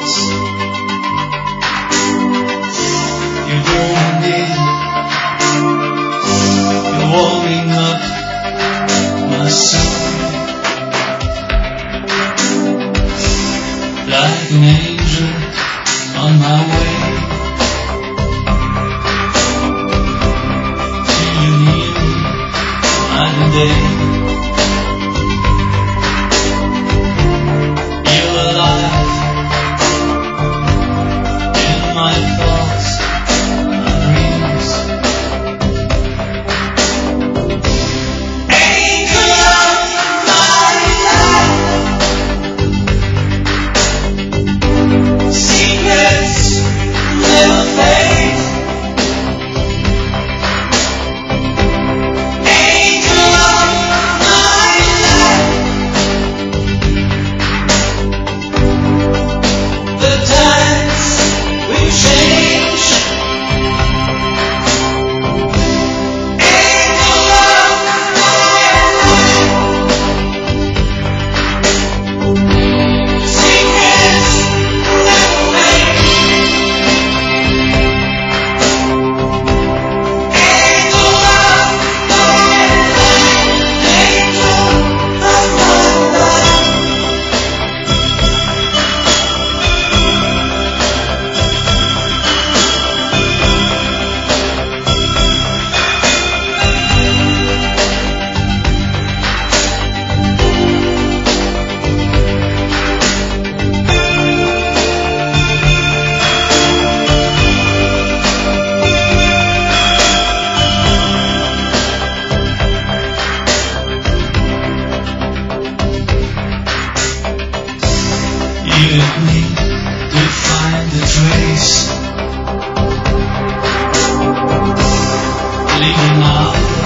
thoughts. You're doing me. You're warming up my soul like an angel on my way to you near me night and day. You're alive in my thoughts, my dreams. Angel of my life, secrets never fade. Angel of my life, the times will change. Angel of my life, secrets never fade. Angel of my life, angel of my life. You and me to find a trace, leaving our